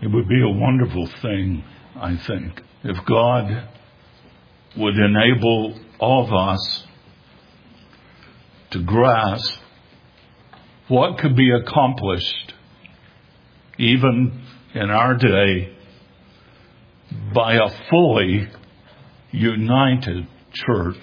It would be a wonderful thing, I think, if God would enable all of us to grasp what could be accomplished even in our day by a fully united church.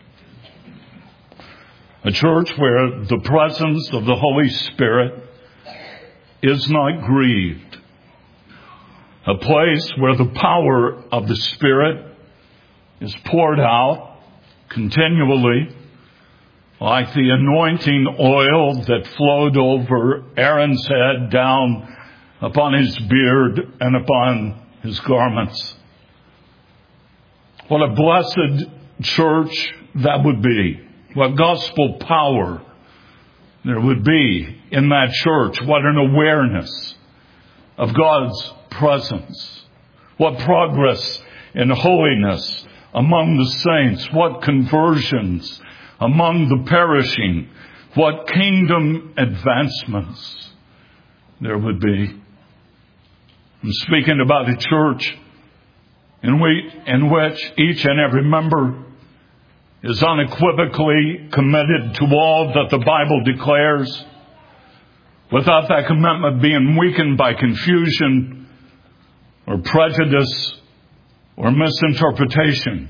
A church where the presence of the Holy Spirit is not grieved. A place where the power of the Spirit is poured out continually, like the anointing oil that flowed over Aaron's head down upon his beard and upon his garments. What a blessed church that would be. What gospel power there would be in that church. What an awareness of God's presence. What progress in holiness among the saints. What conversions among the perishing. What kingdom advancements there would be. I'm speaking about a church in which each and every member is unequivocally committed to all that the Bible declares, without that commitment being weakened by confusion or prejudice or misinterpretation.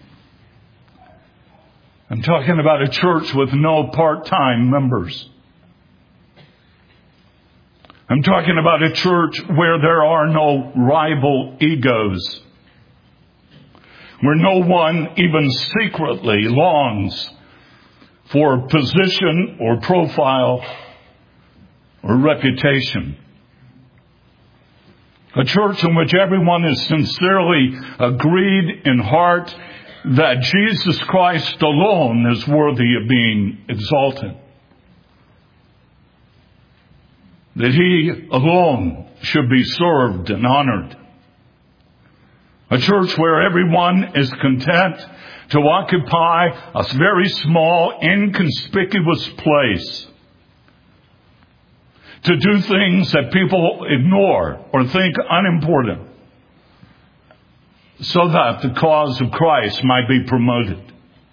I'm talking about a church with no part-time members. I'm talking about a church where there are no rival egos, where no one even secretly longs for position or profile or reputation. A church in which everyone is sincerely agreed in heart that Jesus Christ alone is worthy of being exalted. That He alone should be served and honored. A church where everyone is content to occupy a very small, inconspicuous place. To do things that people ignore or think unimportant, so that the cause of Christ might be promoted.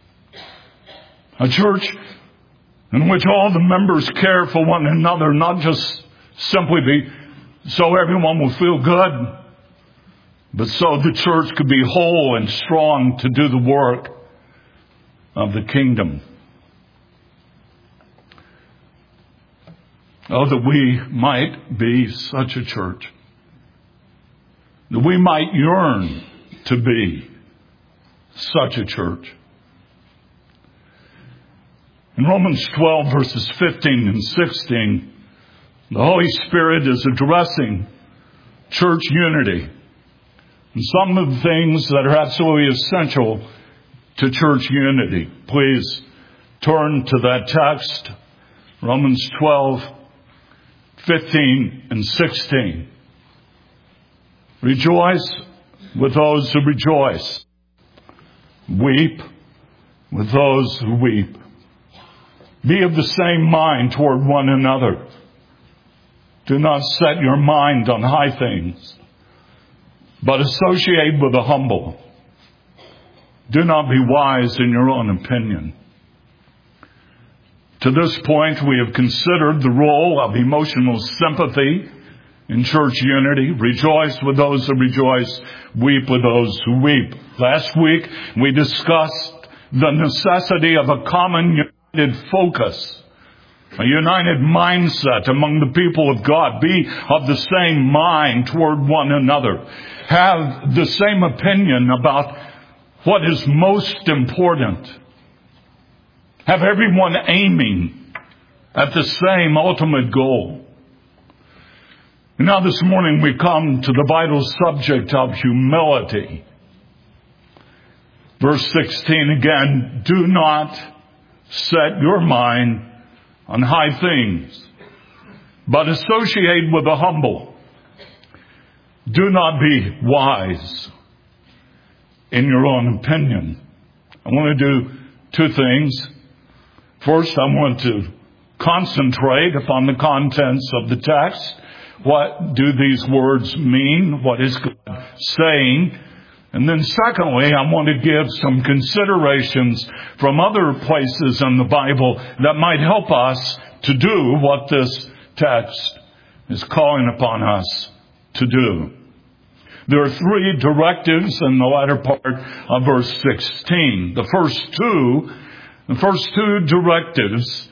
A church in which all the members care for one another, not just simply so everyone will feel good, but so the church could be whole and strong to do the work of the kingdom. Oh, that we might be such a church. That we might yearn to be such a church. In Romans 12, verses 15 and 16, the Holy Spirit is addressing church unity and some of the things that are absolutely essential to church unity. Please turn to that text, Romans 12, 15 and 16. Rejoice with those who rejoice. Weep with those who weep. Be of the same mind toward one another. Do not set your mind on high things, but associate with the humble. Do not be wise in your own opinion. To this point, we have considered the role of emotional sympathy in church unity. Rejoice with those who rejoice. Weep with those who weep. Last week, we discussed the necessity of a common united focus, a united mindset among the people of God. Be of the same mind toward one another. Have the same opinion about what is most important. Have everyone aiming at the same ultimate goal. Now this morning we come to the vital subject of humility. Verse 16 again, do not set your mind on high things, but associate with the humble. Do not be wise in your own opinion. I want to do two things. First, I want to concentrate upon the contents of the text. What do these words mean? What is God saying? And then secondly, I want to give some considerations from other places in the Bible that might help us to do what this text is calling upon us to do. There are three directives in the latter part of verse 16. The first two directives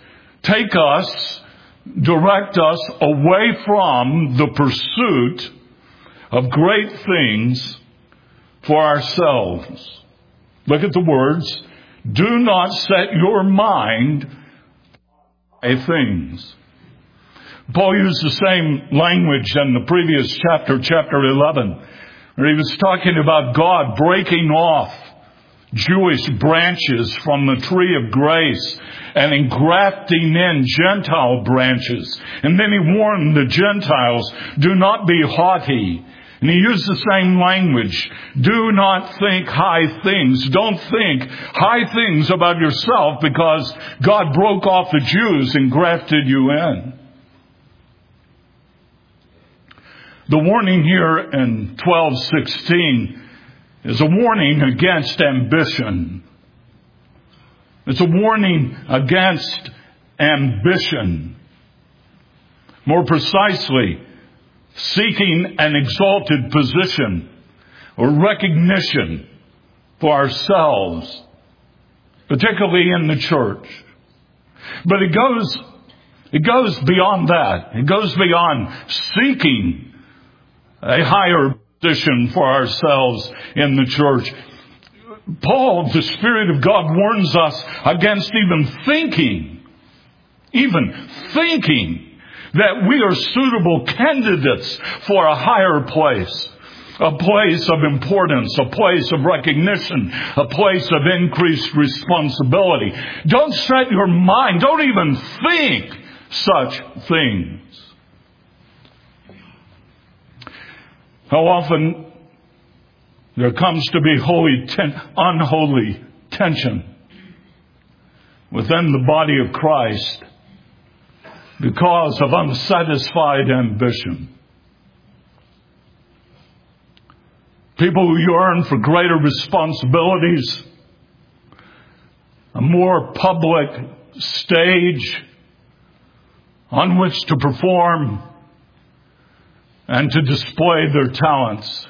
direct us away from the pursuit of great things for ourselves. Look at the words. Do not set your mind on things. Paul used the same language in the previous chapter 11, where he was talking about God breaking off Jewish branches from the tree of grace and engrafting in Gentile branches. And then he warned the Gentiles, do not be haughty. And he used the same language. Do not think high things. Don't think high things about yourself because God broke off the Jews and grafted you in. The warning here in 12:16 is a warning against ambition. It's a warning against ambition. More precisely, seeking an exalted position or recognition for ourselves, particularly in the church. But it goes beyond that. It goes beyond seeking a higher position for ourselves in the church. Paul, the Spirit of God, warns us against even thinking that we are suitable candidates for a higher place, a place of importance, a place of recognition, a place of increased responsibility. Don't set your mind, don't even think such things. How often there comes to be unholy tension within the body of Christ because of unsatisfied ambition. People who yearn for greater responsibilities, a more public stage on which to perform and to display their talents.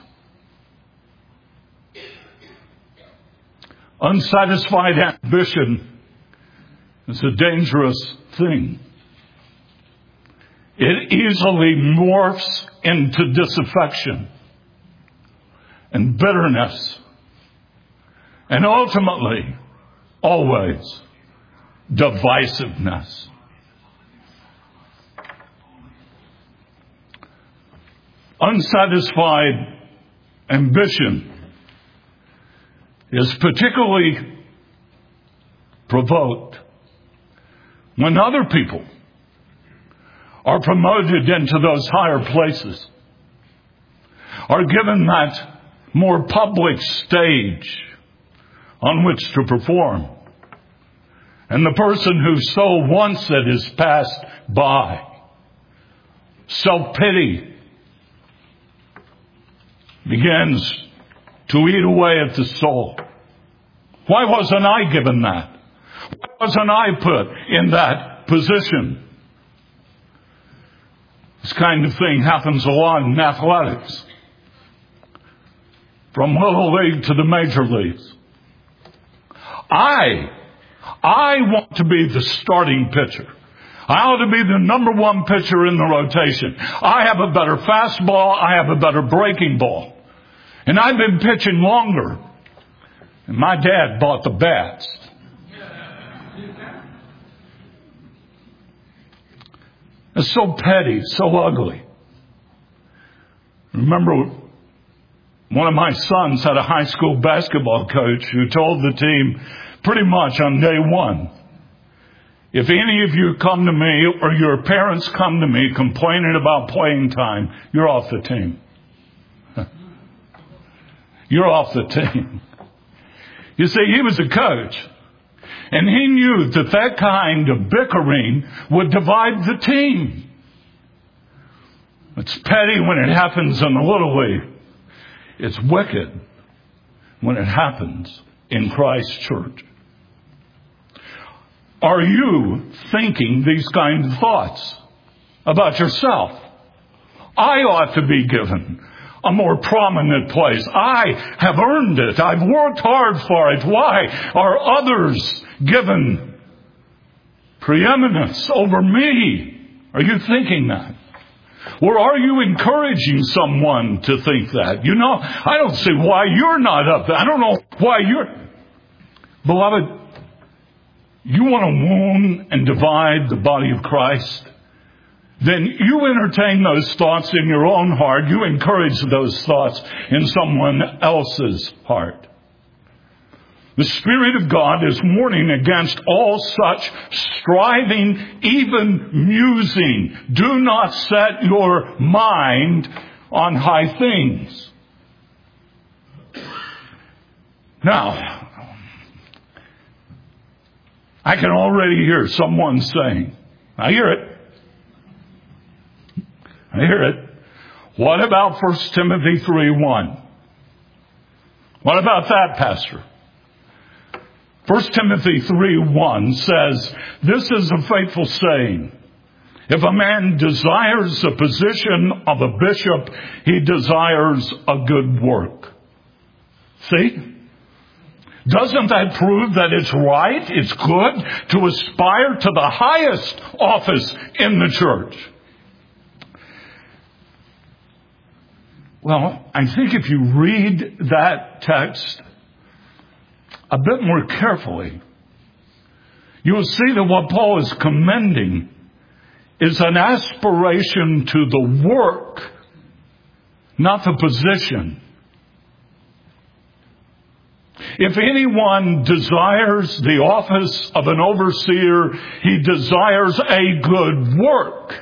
Unsatisfied ambition is a dangerous thing. It easily morphs into disaffection and bitterness and ultimately, always, divisiveness. Unsatisfied ambition is particularly provoked when other people are promoted into those higher places, are given that more public stage on which to perform. And the person who so wants it is passed by. Self-pity begins to eat away at the soul. Why wasn't I given that? Why wasn't I put in that position? This kind of thing happens a lot in athletics. From little league to the major leagues. I want to be the starting pitcher. I ought to be the number one pitcher in the rotation. I have a better fastball. I have a better breaking ball. And I've been pitching longer. And my dad bought the bats. It's so petty, so ugly. Remember, one of my sons had a high school basketball coach who told the team pretty much on day one, if any of you come to me or your parents come to me complaining about playing time, you're off the team. You're off the team. You see, he was a coach. And he knew that that kind of bickering would divide the team. It's petty when it happens in the little league. It's wicked when it happens in Christ's church. Are you thinking these kind of thoughts about yourself? I ought to be given a more prominent place. I have earned it. I've worked hard for it. Why are others given preeminence over me? Are you thinking that? Or are you encouraging someone to think that? You know, I don't see why you're not up there. I don't know why you're... Beloved, you want to wound and divide the body of Christ? Then you entertain those thoughts in your own heart. You encourage those thoughts in someone else's heart. The Spirit of God is warning against all such striving, even musing. Do not set your mind on high things. Now, I can already hear someone saying, I hear it. What about 1 Timothy 3:1? What about that, Pastor? 1 Timothy 3:1 says, this is a faithful saying. If a man desires the position of a bishop, he desires a good work. See? Doesn't that prove that it's right, it's good to aspire to the highest office in the church? Well, I think if you read that text a bit more carefully, you will see that what Paul is commending is an aspiration to the work, not the position. If anyone desires the office of an overseer, he desires a good work.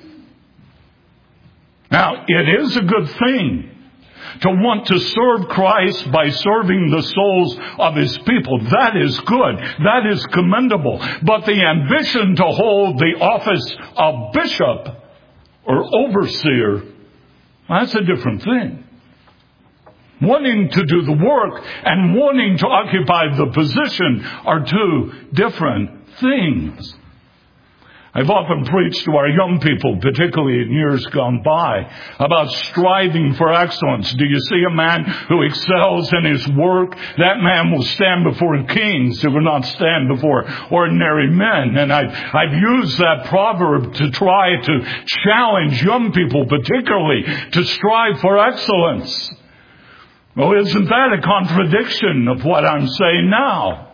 Now, it is a good thing to want to serve Christ by serving the souls of His people. That is good. That is commendable. But the ambition to hold the office of bishop or overseer, that's a different thing. Wanting to do the work and wanting to occupy the position are two different things. I've often preached to our young people, particularly in years gone by, about striving for excellence. Do you see a man who excels in his work? That man will stand before kings. He will not stand before ordinary men. And I've used that proverb to try to challenge young people, particularly, to strive for excellence. Well, isn't that a contradiction of what I'm saying now?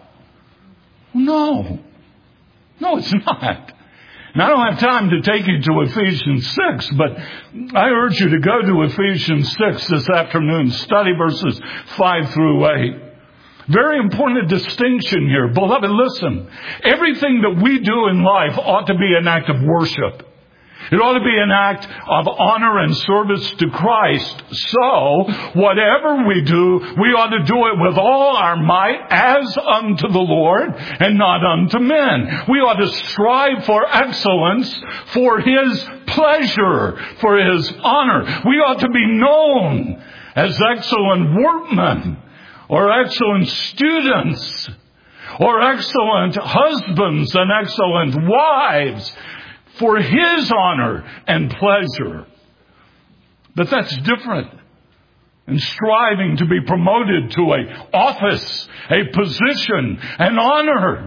No, it's not. Now, I don't have time to take you to Ephesians 6, but I urge you to go to Ephesians 6 this afternoon, study verses 5 through 8. Very important distinction here. Beloved, listen. Everything that we do in life ought to be an act of worship. It ought to be an act of honor and service to Christ. So, whatever we do, we ought to do it with all our might as unto the Lord and not unto men. We ought to strive for excellence, for His pleasure, for His honor. We ought to be known as excellent workmen or excellent students or excellent husbands and excellent wives, for His honor and pleasure. But that's different than striving to be promoted to an office, a position, an honor.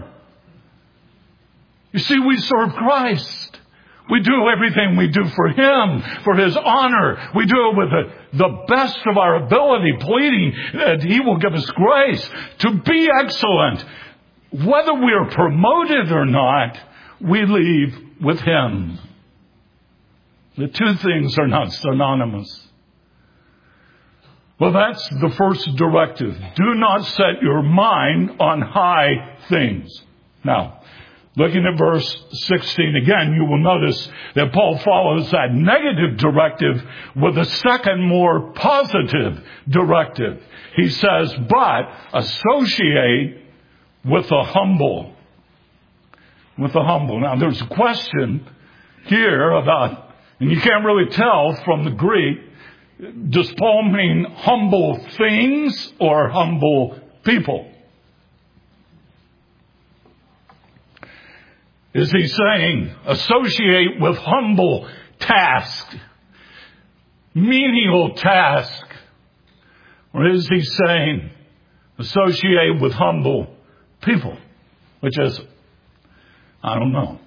You see, we serve Christ. We do everything we do for Him, for His honor. We do it with the best of our ability, pleading that He will give us grace to be excellent. Whether we are promoted or not, we leave with Him. The two things are not synonymous. Well, that's the first directive. Do not set your mind on high things. Now, looking at verse 16 again, you will notice that Paul follows that negative directive with a second, more positive directive. He says, but associate with the humble. With the humble. Now, there's a question here about And you can't really tell from the Greek, does Paul mean humble things or humble people? Is he saying associate with humble task, menial task? Or is he saying associate with humble people? Which is, I don't know.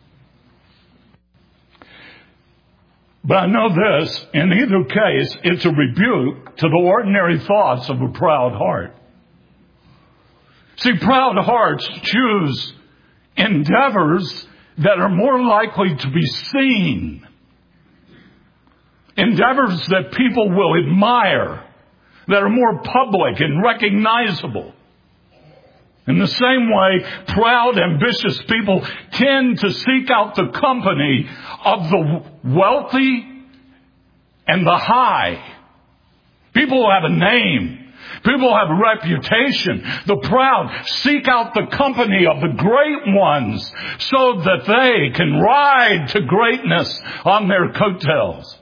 But I know this, in either case, it's a rebuke to the ordinary thoughts of a proud heart. See, proud hearts choose endeavors that are more likely to be seen. Endeavors that people will admire, that are more public and recognizable. In the same way, proud, ambitious people tend to seek out the company of the wealthy and the high. People who have a name. People who have a reputation. The proud seek out the company of the great ones so that they can ride to greatness on their coattails.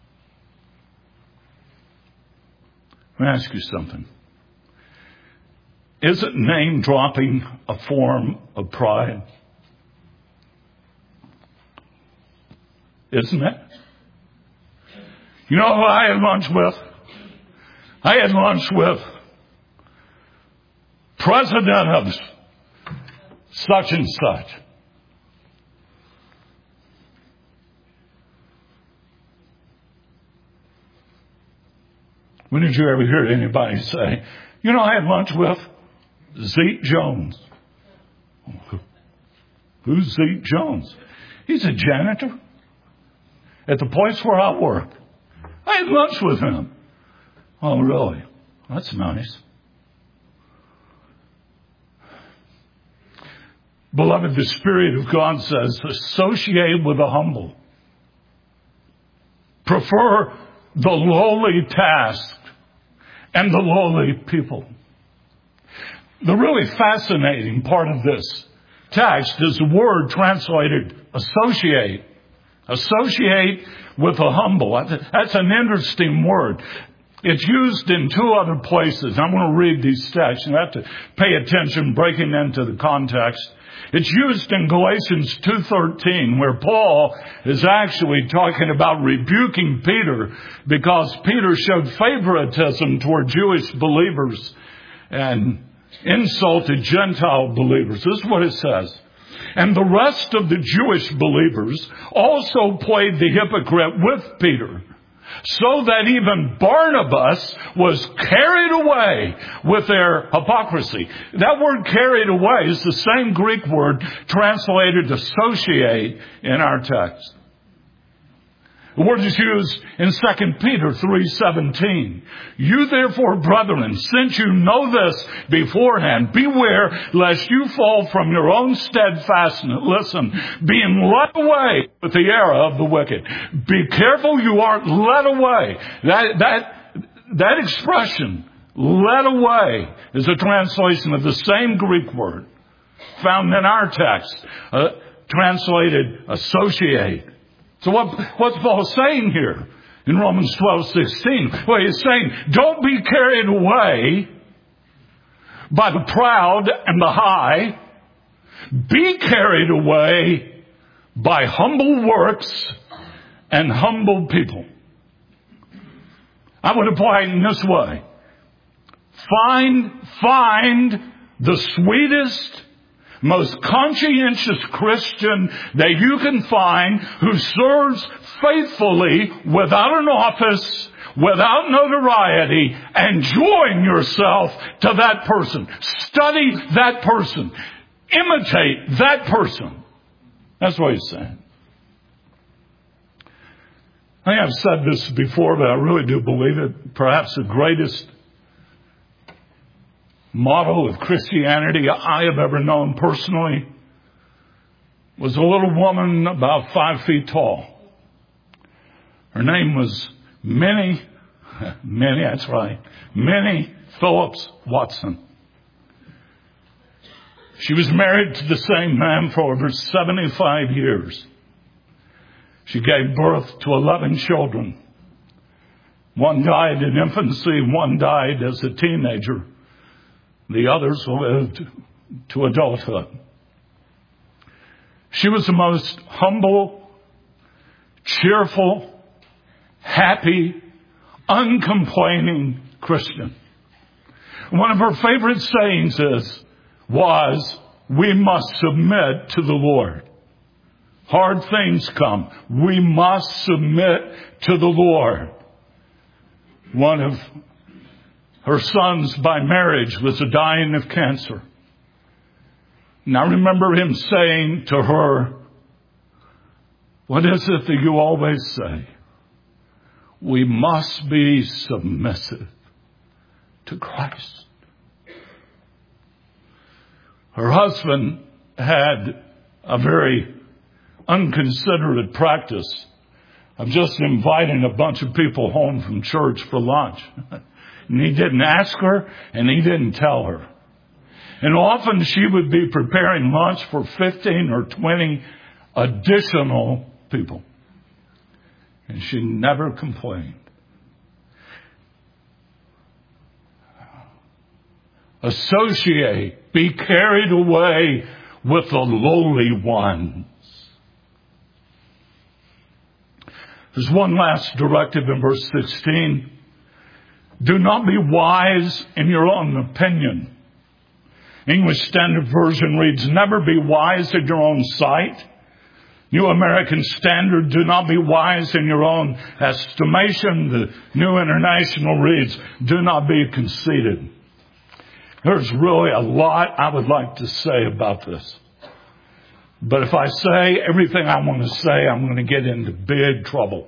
Let me ask you something. Isn't name dropping a form of pride? Isn't it? You know who I had lunch with? I had lunch with president of such and such. When did you ever hear anybody say, you know, I had lunch with Zeke Jones? Who's Zeke Jones? He's a janitor at the place where I work. I had lunch with him. Oh, really? That's nice. Beloved, the Spirit of God says, associate with the humble. Prefer the lowly task and the lowly people. The really fascinating part of this text is the word translated associate. Associate with the humble. That's an interesting word. It's used in two other places. I'm going to read these texts. You have to pay attention, breaking into the context. It's used in Galatians 2:13, where Paul is actually talking about rebuking Peter because Peter showed favoritism toward Jewish believers and insulted Gentile believers. This is what it says. And the rest of the Jewish believers also played the hypocrite with Peter, so that even Barnabas was carried away with their hypocrisy. That word carried away is the same Greek word translated associate in our text. The word is used in 2 Peter 3:17. You therefore, brethren, since you know this beforehand, beware lest you fall from your own steadfastness. Listen, being led away with the error of the wicked. Be careful you aren't led away. That expression, led away, is a translation of the same Greek word found in our text, translated associate. So what's Paul saying here in Romans 12:16? Well, he's saying, don't be carried away by the proud and the high. Be carried away by humble works and humble people. I would apply it in this way. Find the sweetest, most conscientious Christian that you can find who serves faithfully without an office, without notoriety, and join yourself to that person. Study that person. Imitate that person. That's what he's saying. I think I've said this before, but I really do believe it. Perhaps the greatest model of Christianity I have ever known personally was a little woman about 5 feet tall. Her name was Minnie Phillips Watson. She was married to the same man for over 75 years. She gave birth to 11 children. One died in infancy, one died as a teenager. The others lived to adulthood. She was the most humble, cheerful, happy, uncomplaining Christian. One of her favorite sayings was, we must submit to the Lord. Hard things come. We must submit to the Lord. One of her sons by marriage was dying of cancer. And I remember him saying to her, what is it that you always say? We must be submissive to Christ. Her husband had a very unconsiderate practice of just inviting a bunch of people home from church for lunch. And he didn't ask her, and he didn't tell her. And often she would be preparing lunch for 15 or 20 additional people. And she never complained. Associate, be carried away with the lowly ones. There's one last directive in verse 16. Do not be wise in your own opinion. English Standard Version reads, never be wise in your own sight. New American Standard, do not be wise in your own estimation. The New International reads, do not be conceited. There's really a lot I would like to say about this. But if I say everything I want to say, I'm going to get into big trouble.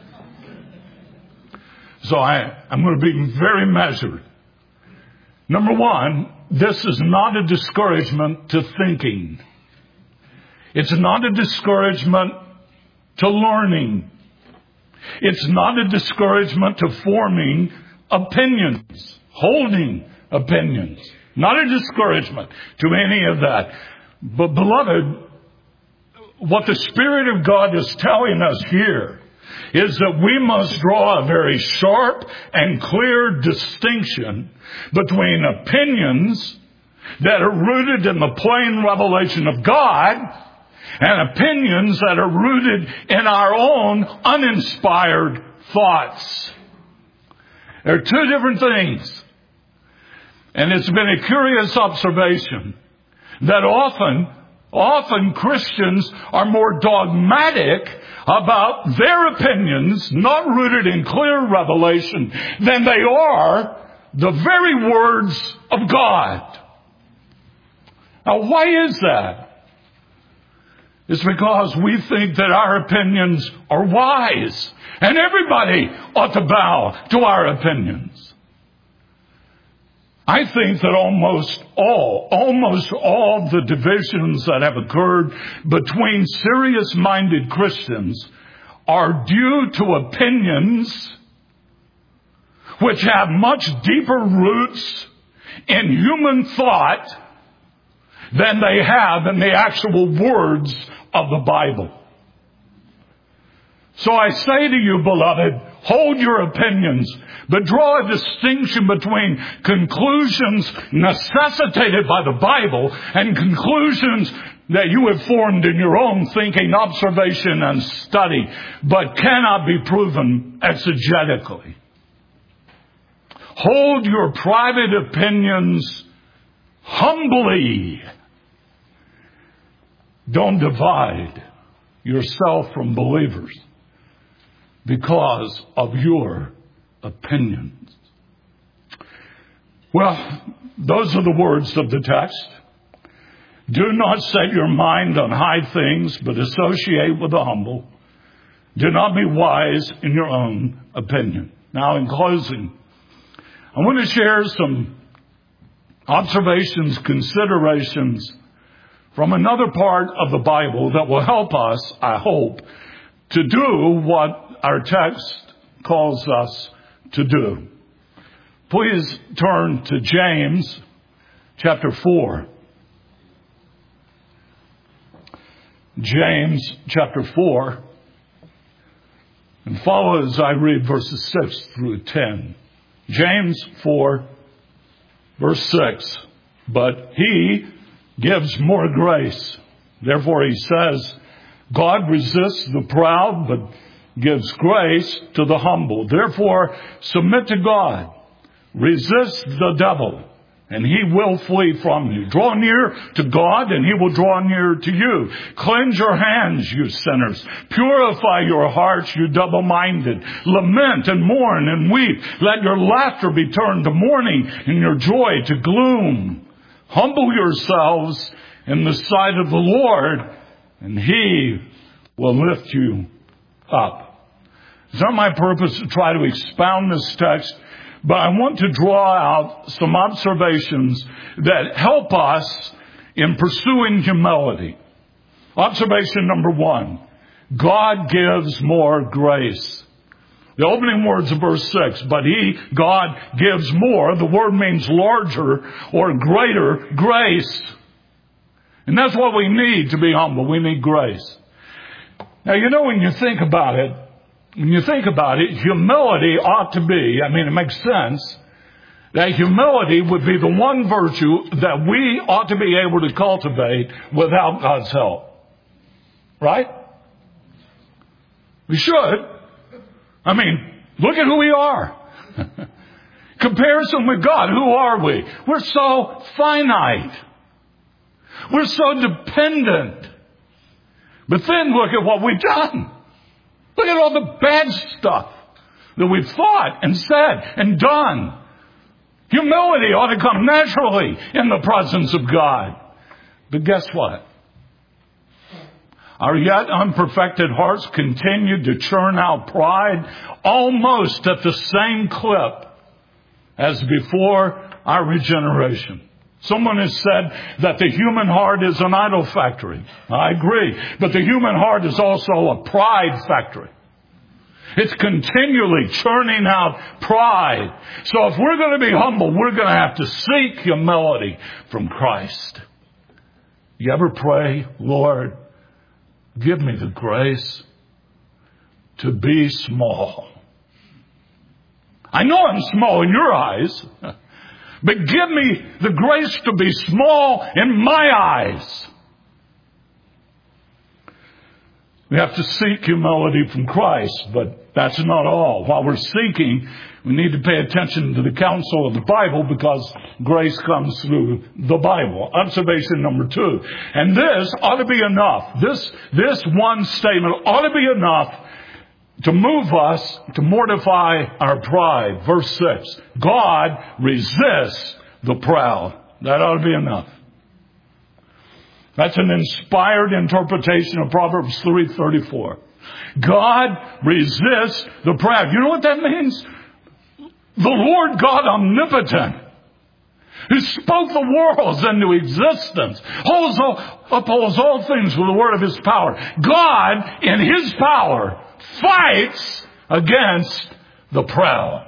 So I'm going to be very measured. Number one, this is not a discouragement to thinking. It's not a discouragement to learning. It's not a discouragement to forming opinions, holding opinions. Not a discouragement to any of that. But beloved, what the Spirit of God is telling us here is that we must draw a very sharp and clear distinction between opinions that are rooted in the plain revelation of God and opinions that are rooted in our own uninspired thoughts. They're two different things. And it's been a curious observation that often Christians are more dogmatic about their opinions, not rooted in clear revelation, than they are the very words of God. Now, why is that? It's because we think that our opinions are wise, and everybody ought to bow to our opinions. I think that almost all the divisions that have occurred between serious-minded Christians are due to opinions which have much deeper roots in human thought than they have in the actual words of the Bible. So I say to you, beloved, hold your opinions, but draw a distinction between conclusions necessitated by the Bible and conclusions that you have formed in your own thinking, observation, and study, but cannot be proven exegetically. Hold your private opinions humbly. Don't divide yourself from believers because of your opinions. Well, those are the words of the text. Do not set your mind on high things, but associate with the humble. Do not be wise in your own opinion. Now, in closing, I want to share some observations, considerations from another part of the Bible that will help us, I hope, to do what our text calls us to do. Please turn to James chapter 4. James chapter 4. And follow as I read verses 6 through 10. James 4, verse 6. But he gives more grace. Therefore he says, God resists the proud, but gives grace to the humble. Therefore, submit to God. Resist the devil, and he will flee from you. Draw near to God, and he will draw near to you. Cleanse your hands, you sinners. Purify your hearts, you double-minded. Lament and mourn and weep. Let your laughter be turned to mourning, and your joy to gloom. Humble yourselves in the sight of the Lord, and he will lift you up. It's not my purpose to try to expound this text, but I want to draw out some observations that help us in pursuing humility. Observation number 1, God gives more grace. The opening words of verse 6, but God gives more. The word means larger or greater grace. And that's what we need to be humble. We need grace. Now, when you think about it, humility ought to be, it makes sense, that humility would be the one virtue that we ought to be able to cultivate without God's help. Right? We should. Look at who we are. Comparison with God, who are we? We're so finite. We're so dependent. But then look at what we've done. Look at all the bad stuff that we've thought and said and done. Humility ought to come naturally in the presence of God. But guess what? Our yet unperfected hearts continue to churn out pride almost at the same clip as before our regeneration. Someone has said that the human heart is an idol factory. I agree. But the human heart is also a pride factory. It's continually churning out pride. So if we're going to be humble, we're going to have to seek humility from Christ. You ever pray, Lord, give me the grace to be small. I know I'm small in your eyes, but give me the grace to be small in my eyes. We have to seek humility from Christ, but that's not all. While we're seeking, we need to pay attention to the counsel of the Bible because grace comes through the Bible. Observation number 2. And this ought to be enough. This one statement ought to be enough to move us to mortify our pride. Verse 6. God resists the proud. That ought to be enough. That's an inspired interpretation of Proverbs 3:34. God resists the proud. You know what that means? The Lord God omnipotent, who spoke the worlds into existence, upholds all things with the word of his power. God, in his power, fights against the proud.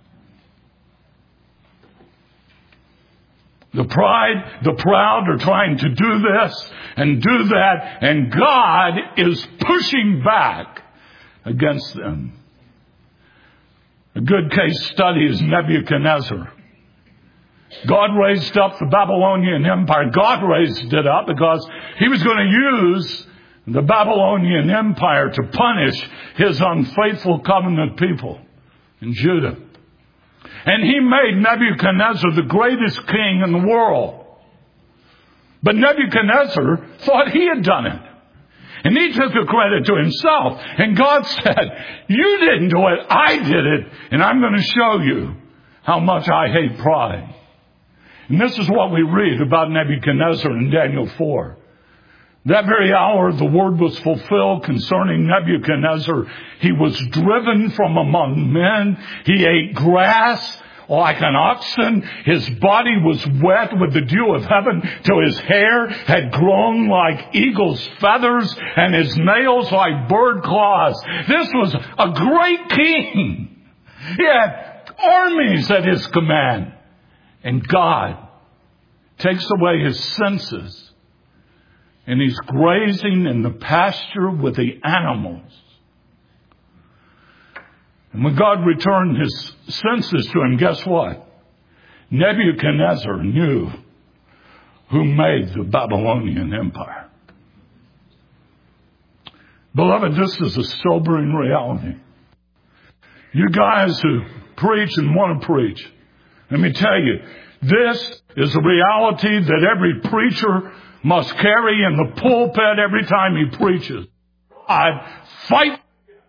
The proud are trying to do this and do that, and God is pushing back against them. A good case study is Nebuchadnezzar. God raised up the Babylonian Empire. God raised it up because he was going to use the Babylonian Empire to punish his unfaithful covenant people in Judah. And he made Nebuchadnezzar the greatest king in the world. But Nebuchadnezzar thought he had done it. And he took the credit to himself. And God said, you didn't do it, I did it. And I'm going to show you how much I hate pride. And this is what we read about Nebuchadnezzar in Daniel 4. That very hour the word was fulfilled concerning Nebuchadnezzar. He was driven from among men. He ate grass like an oxen. His body was wet with the dew of heaven till his hair had grown like eagle's feathers and his nails like bird claws. This was a great king. He had armies at his command. And God takes away his senses. And he's grazing in the pasture with the animals. And when God returned his senses to him, guess what? Nebuchadnezzar knew who made the Babylonian Empire. Beloved, this is a sobering reality. You guys who preach and want to preach, let me tell you, this is a reality that every preacher must carry in the pulpit every time he preaches. I fight.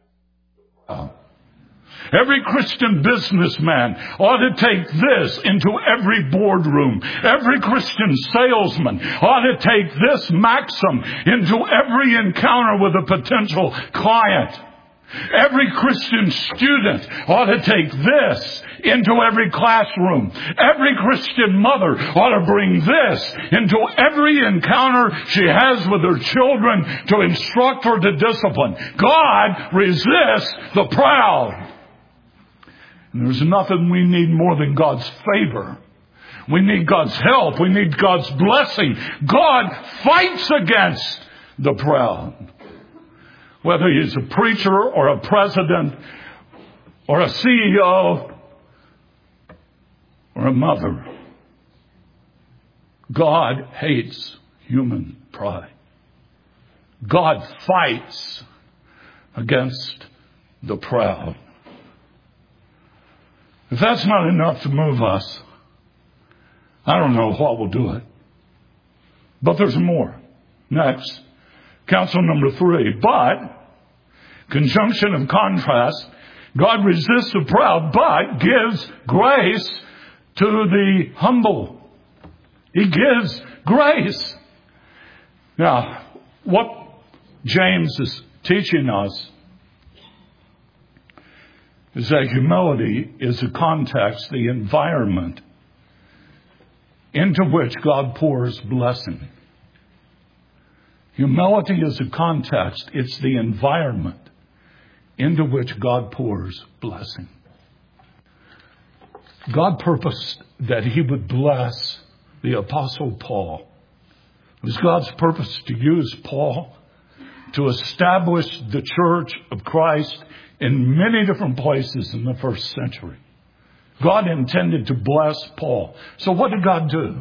Every Christian businessman ought to take this into every boardroom. Every Christian salesman ought to take this maxim into every encounter with a potential client. Every Christian student ought to take this into every classroom. Every Christian mother ought to bring this into every encounter she has with her children to instruct or to discipline. God resists the proud. And there's nothing we need more than God's favor. We need God's help. We need God's blessing. God fights against the proud. Whether he's a preacher or a president or a CEO or a mother, God hates human pride. God fights against the proud. If that's not enough to move us, I don't know what will do it. But there's more. Next, counsel number 3. But, conjunction of contrast, God resists the proud, but gives grace to the humble. He gives grace. Now, what James is teaching us is that humility is the context, the environment into which God pours blessing. Humility is the context. It's the environment into which God pours blessing. God purposed that he would bless the Apostle Paul. It was God's purpose to use Paul to establish the church of Christ in many different places in the first century. God intended to bless Paul. So what did God do?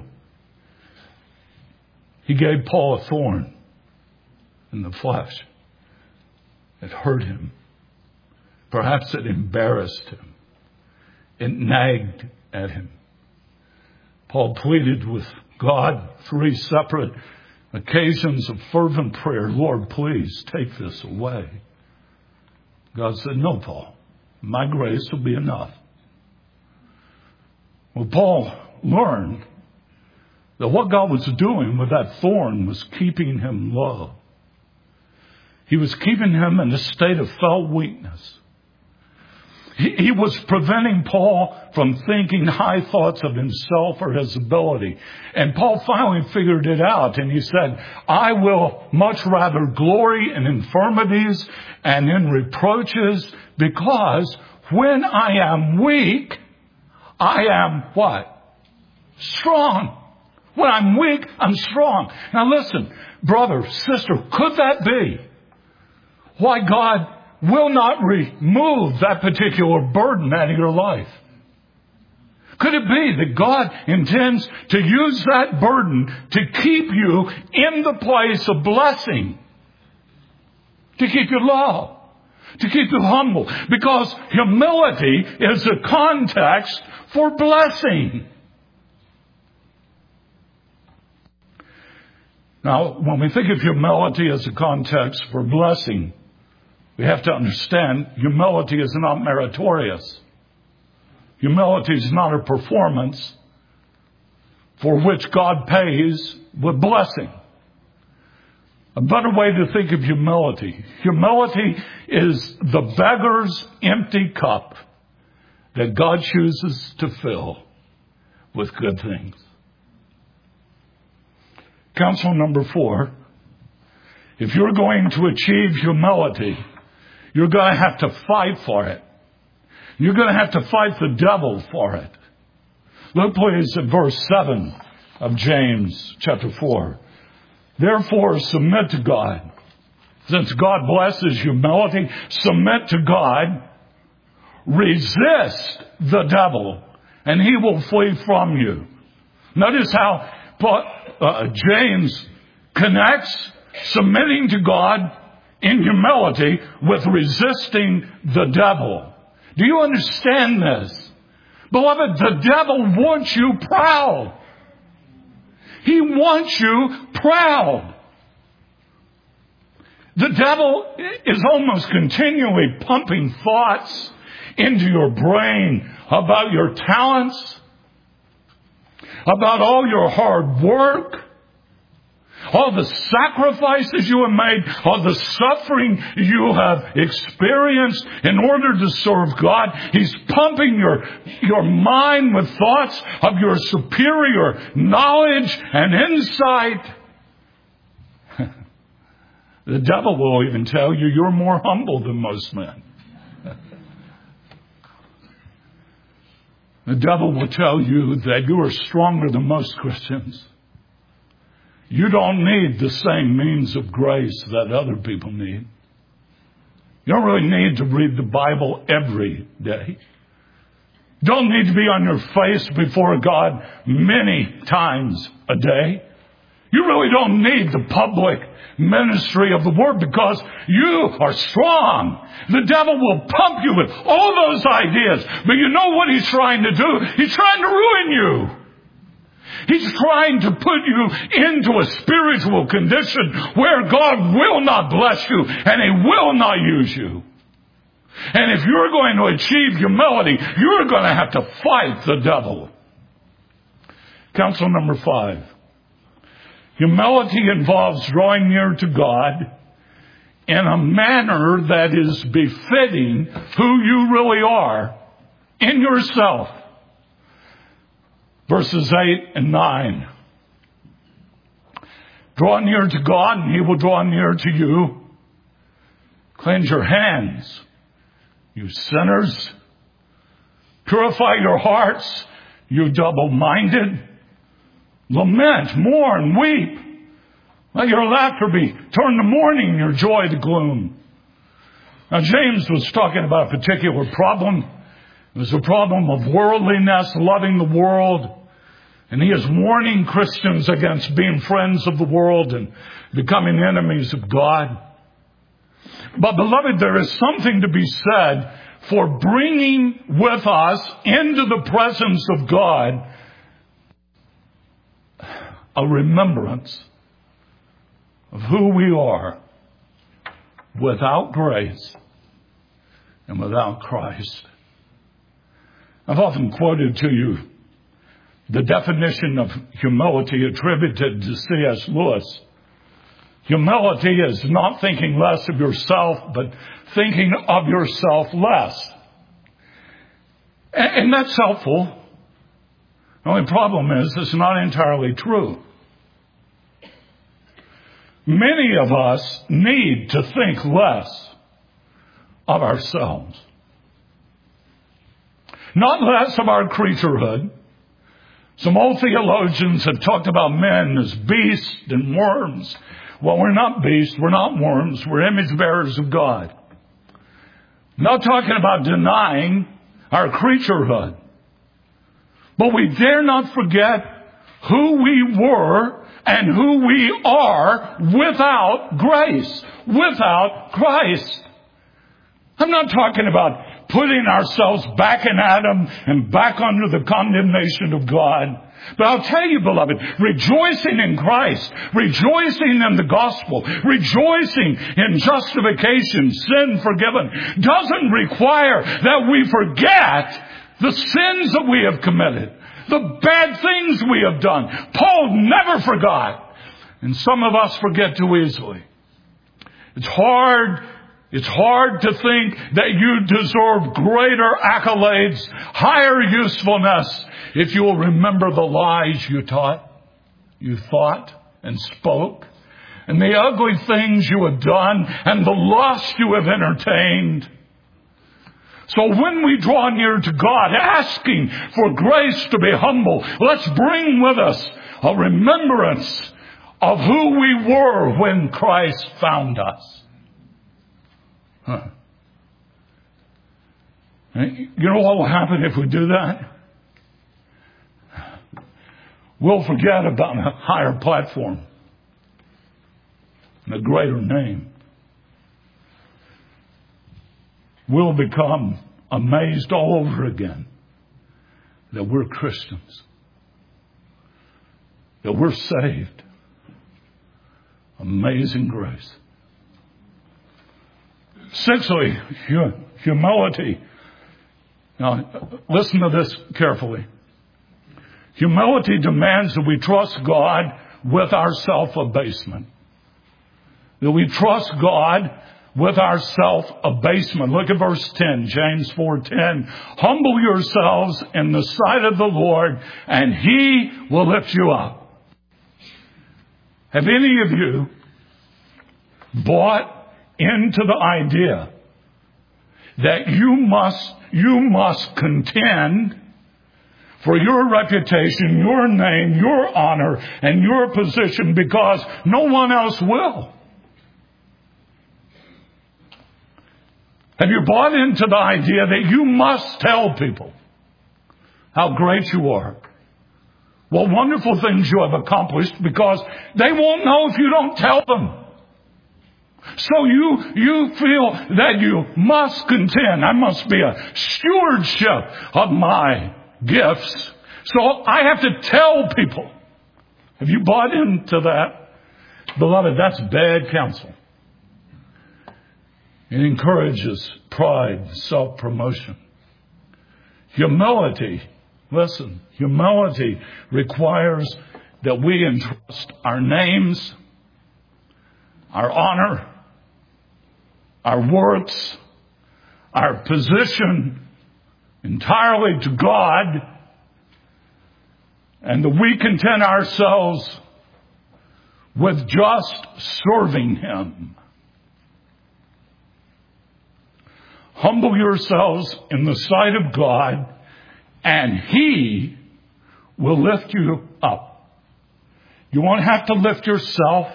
He gave Paul a thorn in the flesh. It hurt him. Perhaps it embarrassed him. It nagged at him. Paul pleaded with God 3 separate occasions of fervent prayer. Lord, please take this away. God said, no, Paul, my grace will be enough. Well, Paul learned that what God was doing with that thorn was keeping him low. He was keeping him in a state of felt weakness. He was preventing Paul from thinking high thoughts of himself or his ability. And Paul finally figured it out, and he said, I will much rather glory in infirmities and in reproaches, because when I am weak, I am what? Strong. When I'm weak, I'm strong. Now listen, brother, sister, could that be why God will not remove that particular burden out of your life? Could it be that God intends to use that burden to keep you in the place of blessing? To keep you low? To keep you humble? Because humility is the context for blessing. Now, when we think of humility as a context for blessing, we have to understand humility is not meritorious. Humility is not a performance for which God pays with blessing. A better way to think of humility. Humility is the beggar's empty cup that God chooses to fill with good things. Counsel number 4. If you're going to achieve humility, you're going to have to fight for it. You're going to have to fight the devil for it. Look please at verse 7 of James chapter 4. Therefore submit to God. Since God blesses humility, submit to God. resist the devil, and he will flee from you. Notice how James connects submitting to God in humility with resisting the devil. Do you understand this? Beloved, the devil wants you proud. He wants you proud. The devil is almost continually pumping thoughts into your brain about your talents, about all your hard work, all the sacrifices you have made, all the suffering you have experienced in order to serve God. He's pumping your mind with thoughts of your superior knowledge and insight. The devil will even tell you you're more humble than most men. The devil will tell you that you are stronger than most Christians. You don't need the same means of grace that other people need. You don't really need to read the Bible every day. You don't need to be on your face before God many times a day. You really don't need the public ministry of the Word because you are strong. The devil will pump you with all those ideas. But you know what he's trying to do? He's trying to ruin you. He's trying to put you into a spiritual condition where God will not bless you and He will not use you. And if you're going to achieve humility, you're going to have to fight the devil. Counsel number 5. Humility involves drawing near to God in a manner that is befitting who you really are in yourself. Verses 8 and 9. Draw near to God and He will draw near to you. Cleanse your hands, you sinners. Purify your hearts, you double-minded. Lament, mourn, weep. Let your laughter be turned to mourning, your joy to gloom. Now James was talking about a particular problem. It was a problem of worldliness, loving the world. And he is warning Christians against being friends of the world and becoming enemies of God. But beloved, there is something to be said for bringing with us into the presence of God a remembrance of who we are without grace and without Christ. I've often quoted to you the definition of humility attributed to C.S. Lewis. Humility is not thinking less of yourself, but thinking of yourself less. And that's helpful. The only problem is it's not entirely true. Many of us need to think less of ourselves. Not less of our creaturehood. Some old theologians have talked about men as beasts and worms. Well, we're not beasts, we're not worms, we're image bearers of God. I'm not talking about denying our creaturehood. But we dare not forget who we were and who we are without grace, without Christ. I'm not talking about putting ourselves back in Adam and back under the condemnation of God. But I'll tell you, beloved, rejoicing in Christ, rejoicing in the gospel, rejoicing in justification, sin forgiven, doesn't require that we forget the sins that we have committed, the bad things we have done. Paul never forgot. And some of us forget too easily. It's hard to think that you deserve greater accolades, higher usefulness, if you will remember the lies you taught, you thought and spoke, and the ugly things you have done, and the lust you have entertained. So when we draw near to God, asking for grace to be humble, let's bring with us a remembrance of who we were when Christ found us. You know what will happen if we do that? We'll forget about a higher platform and a greater name. We'll become amazed all over again that we're Christians, that we're saved. Amazing grace. Sixthly, humility. Now, listen to this carefully. Humility demands that we trust God with our self-abasement. That we trust God with our self-abasement. Look at verse 10, James 4:10. Humble yourselves in the sight of the Lord, and He will lift you up. Have any of you bought into the idea that you must contend for your reputation, your name, your honor, and your position because no one else will? Have you bought into the idea that you must tell people how great you are? What wonderful things you have accomplished, because they won't know if you don't tell them. So you feel that you must contend. I must be a stewardship of my gifts. So I have to tell people. Have you bought into that? Beloved, that's bad counsel. It encourages pride, self-promotion. Humility, listen, humility requires that we entrust our names, our honor, our works, our position entirely to God, and that we content ourselves with just serving Him. Humble yourselves in the sight of God, and He will lift you up. You won't have to lift yourself.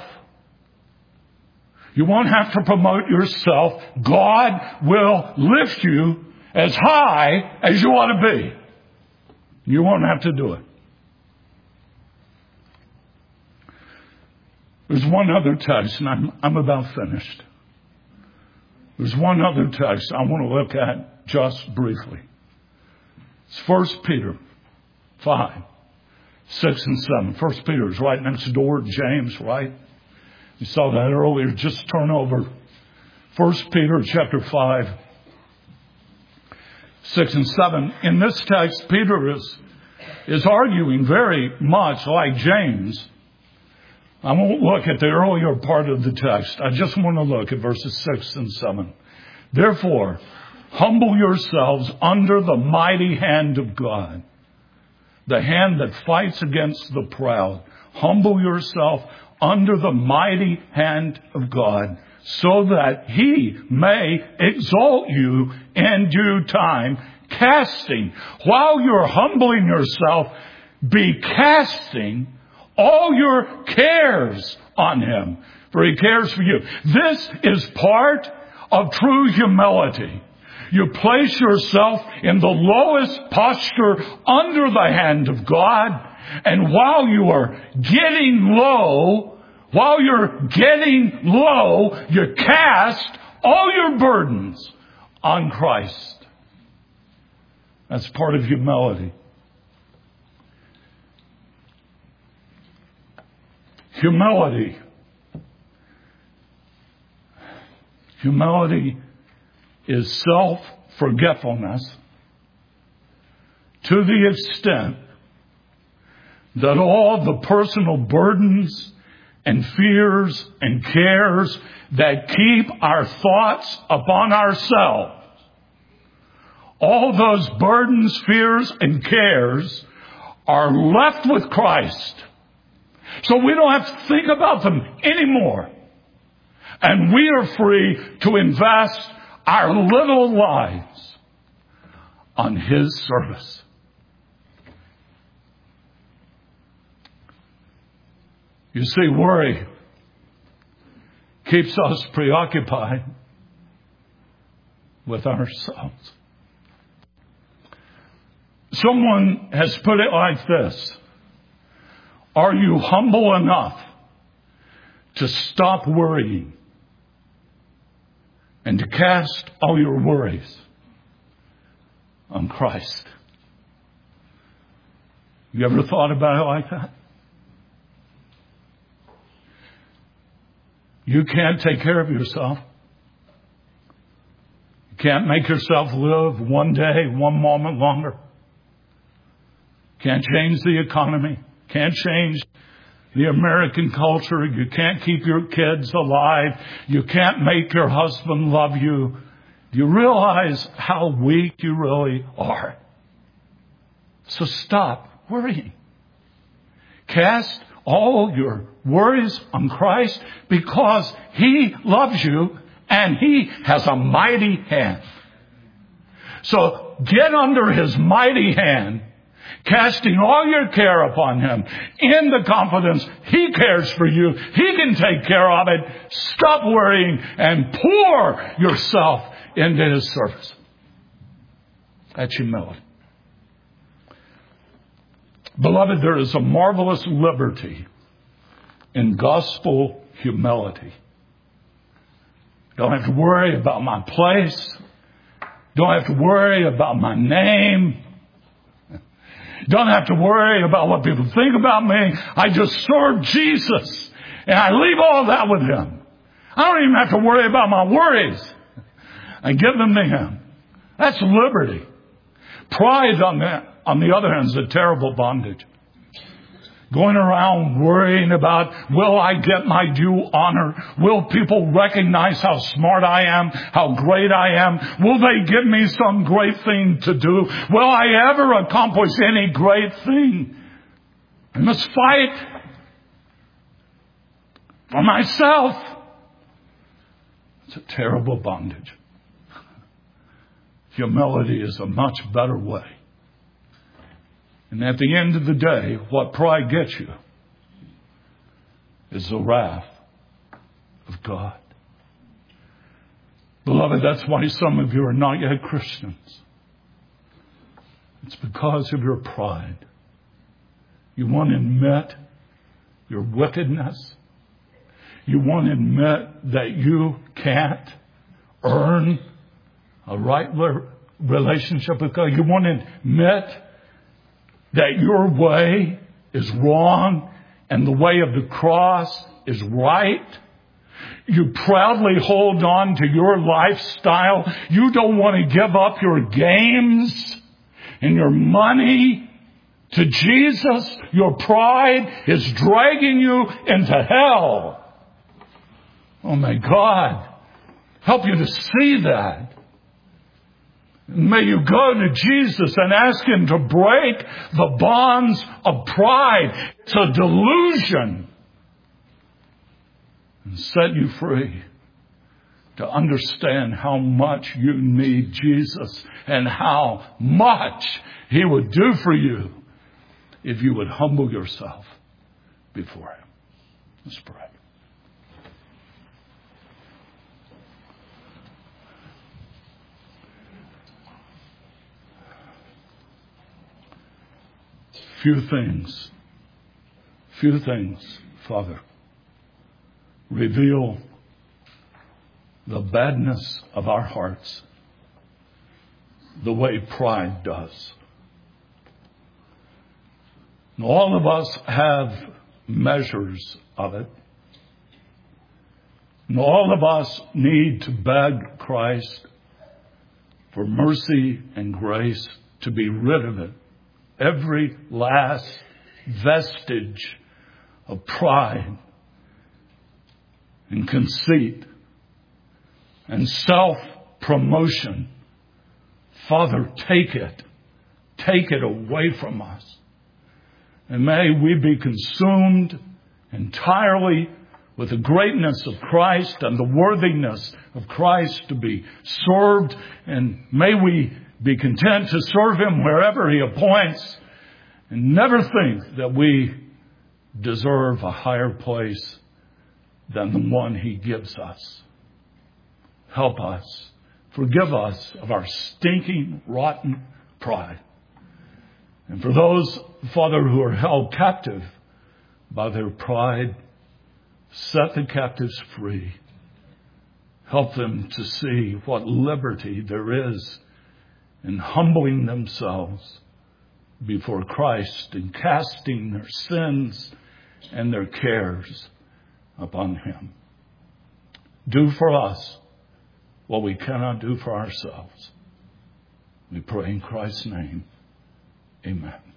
You won't have to promote yourself. God will lift you as high as you want to be. You won't have to do it. There's one other text, and I'm about finished. There's one other text I want to look at just briefly. It's 1 Peter 5, 6 and 7. 1 Peter is right next door to James, right? You saw that earlier. Just turn over 1 Peter chapter 5, 6 and 7. In this text, Peter is arguing very much like James. I won't look at the earlier part of the text. I just want to look at verses 6 and 7. Therefore, humble yourselves under the mighty hand of God, the hand that fights against the proud. Humble yourself under the mighty hand of God, so that He may exalt you in due time, casting. While you're humbling yourself, be casting all your cares on Him, for He cares for you. This is part of true humility. You place yourself in the lowest posture under the hand of God, and while you are getting low, you cast all your burdens on Christ. That's part of humility. Humility is self-forgetfulness to the extent that all the personal burdens and fears and cares that keep our thoughts upon ourselves, all those burdens, fears, and cares are left with Christ. So we don't have to think about them anymore. And we are free to invest our little lives on His service. You see, worry keeps us preoccupied with ourselves. Someone has put it like this. Are you humble enough to stop worrying and to cast all your worries on Christ? You ever thought about it like that? You can't take care of yourself. You can't make yourself live one day, one moment longer. Can't change the economy. Can't change the American culture. You can't keep your kids alive. You can't make your husband love you. Do you realize how weak you really are? So stop worrying. Cast all your worries on Christ because He loves you and He has a mighty hand. So get under His mighty hand, casting all your care upon Him in the confidence He cares for you. He can take care of it. Stop worrying and pour yourself into His service. That's humility. Beloved, there is a marvelous liberty in gospel humility. Don't have to worry about my place. Don't have to worry about my name. Don't have to worry about what people think about me. I just serve Jesus and I leave all that with Him. I don't even have to worry about my worries. I give them to Him. That's liberty. Pride, on the other hand, is a terrible bondage. Going around worrying about, will I get my due honor? Will people recognize how smart I am? How great I am? Will they give me some great thing to do? Will I ever accomplish any great thing? I must fight for myself. It's a terrible bondage. Humility is a much better way. And at the end of the day, what pride gets you is the wrath of God. Beloved, that's why some of you are not yet Christians. It's because of your pride. You won't admit your wickedness. You won't admit that you can't earn a right relationship with God. You won't admit that your way is wrong and the way of the cross is right. You proudly hold on to your lifestyle. You don't want to give up your games and your money to Jesus. Your pride is dragging you into hell. Oh my God, help you to see that. May you go to Jesus and ask Him to break the bonds of pride. It's a delusion. And set you free to understand how much you need Jesus and how much He would do for you if you would humble yourself before Him. Let's pray. Few things, Father, reveal the badness of our hearts the way pride does. And all of us have measures of it. And all of us need to beg Christ for mercy and grace to be rid of it. Every last vestige of pride and conceit and self-promotion. Father, take it away from us. And may we be consumed entirely with the greatness of Christ and the worthiness of Christ to be served. And may we be content to serve Him wherever He appoints and never think that we deserve a higher place than the one He gives us. Help us. Forgive us of our stinking, rotten pride. And for those, Father, who are held captive by their pride, set the captives free. Help them to see what liberty there is in humbling themselves before Christ and casting their sins and their cares upon Him. Do for us what we cannot do for ourselves. We pray in Christ's name. Amen.